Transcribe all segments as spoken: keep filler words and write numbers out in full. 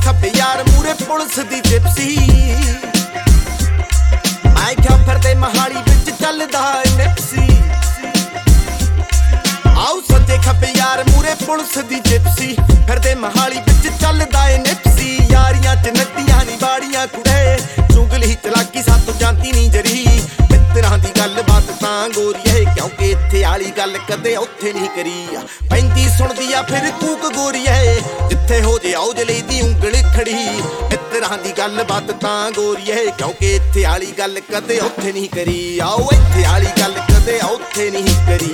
खब्बे यार मूरे पुलिस दी जिप्सी मैं क्या फिरदे महाली विच चलदा निप्सी आओ सज्जे खब्बे यार मूरे पुलिस दी जिप्सी फिरदे महाली विच चलदा निप्सी यारियां च नदियां नी बाड़ियां कुड़े चुगली चलाकी सातों जानती नी जरी मित्तरां दी गल बात तां गोरीए क्योंकि इत्थे आली गल कदे उत्थे नहीं करी पैंदी सुणदी आ फिर कूक गोरीए जिथे हो जे औजले दी उंगल खड़ी मित्तरां दी गल बात तां गोरीए क्योंकि इत्थे आली गल कदे उत्थे नहीं करी आओ इत्थे आली गल कदे उत्थे नहीं करी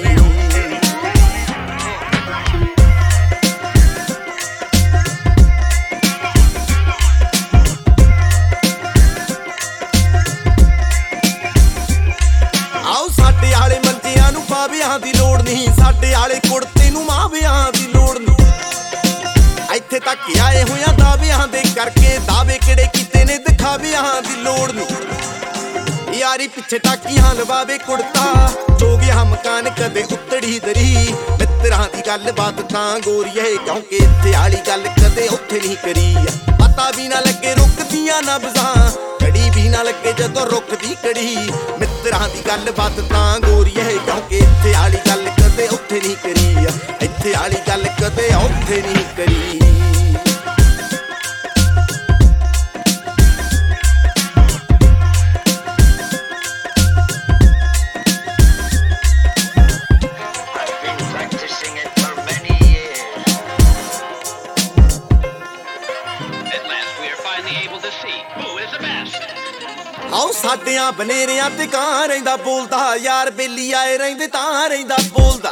ਮਾਵਿਆਂ ਦੀ ਲੋੜ ਨਹੀਂ ਸਾਡੇ ਆਲੇ ਕੁੜਤੇ ਨੂੰ ਮਾਵਿਆਂ ਦੀ ਲੋੜ ਨਹੀਂ ਇੱਥੇ ਤੱਕ ਆਏ ਹੋਇਆਂ ਦਾਅਵਿਆਂ ਦੇ ਕਰਕੇ ਦਾਅਵੇ ਕਿਹੜੇ ਕੀਤੇ ਨੇ ਦਿਖਾਵਿਆਂ ਦੀ ਲੋੜ ਨਹੀਂ ਯਾਰੀ ਪਿੱਛੇ ਟਾਕੀਆਂ ਲਵਾਵੇ ਕੁੜਤਾ ਜੋ ਗਿਆ ਮਕਾਨ ਕਦੇ ਉੱਤੜੀ ਦਰੀ ਮਿੱਤਰਾਂ ਦੀ ਗੱਲ ਬਾਤ ਤਾਂ ਗੋਰੀਏ ਕਿਉਂਕਿ ਇੱਥੇ ਆਲੀ ਗੱਲ ਕਦੇ ਉੱਥੇ ਨਹੀਂ ਕਰੀ ਪਤਾ ਵੀ ਨਾ ਲੱਗੇ ਰੁਕਦੀਆਂ ਨਬਜ਼ਾਂ ਕੜੀ ਵੀ ਨਾ ਲੱਗੇ ਜਦੋਂ ਰੁਕਦੀ ਕੜੀ ਮਿੱਤਰਾਂ ਦੀ ਗੱਲ ਬਾਤ ਤਾਂ ਗੋਰੀਏ ਕਿਉਂਕਿ ਇੱਥੇ ਆਲੀ ਗੱਲ ਕਦੇ ਉੱਥੇ ਨਹੀਂ ਕਰੀ ਇੱਥੇ ਆਲੀ ਗੱਲ ਕਦੇ ਉੱਥੇ ਨਹੀਂ ਕਰੀ आओ साडियां बनेरियां ते कां रहिंदा बोलदा यार बेली आए रहिंदे तां रहिंदा बोलदा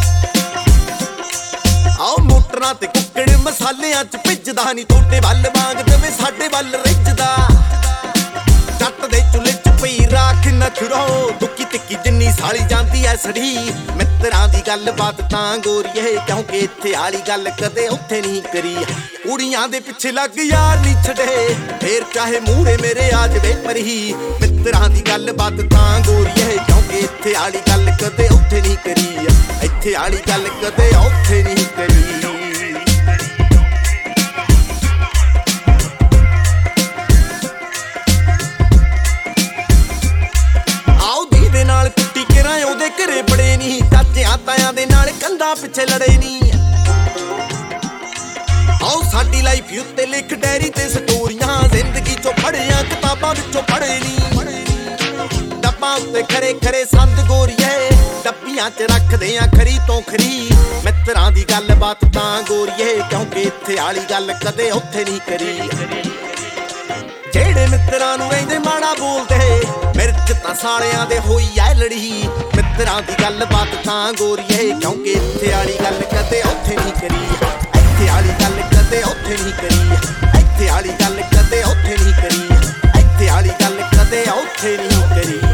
आओ मोटरां ते कुक्कड़ मसालियां च भिजदा नी तोटे वल वांग जवे साडे वल रिझदा जट दे चुल्हे च पई राख नखरो दुक्की तिक्की जिन्नी साली जांदी ऐ सड़ी मित्तरां दी गल बात तां गोरीए क्योंकि इत्थे आली गल कदे उत्थे नहीं करी कुड़ियां दे पिछे लग यार नी छड़े फिर चाहे मूहरे मेरे आ जवे परी मित्तरां दी गल बात तां गोरीए क्योंकि इत्थे आली गल कदे उत्थे नहीं करी इत्थे आली गल कदे उत्थे नहीं करी आओ दीदे नाल कुट्टी किरां ओदे घरे बड़े नहीं चाचियां तायां दे नाल कंधां पिछे लड़े नहीं आओ साडी लाइफ उत्ते लिख डायरी ते स्टोरियां जिंदगी चो पढ़ियां किताबां विचों पढ़े नी डब्बां उत्ते खरे खरे संद गोरीए डब्बियां च रखदे आ खरी तो खरी मित्तरां दी गल बात तां गोरीए क्योंकि इत्थे आली गल कदे उत्थे नहीं करी जेड़े मित्तरां नूं रहिंदे माड़ा बोलदे मिर्च तां सालियां दे होई ऐ लड़ी मित्तरां दी गल बात तां गोरीए क्योंकि इत्थे आली गल कदे उत्थे नहीं करी इत्थे आली गल कदे उत्थे नहीं करी इत्थे आली गल कदे उत्थे नहीं करी इत्थे आली गल कदे उत्थे नहीं करी।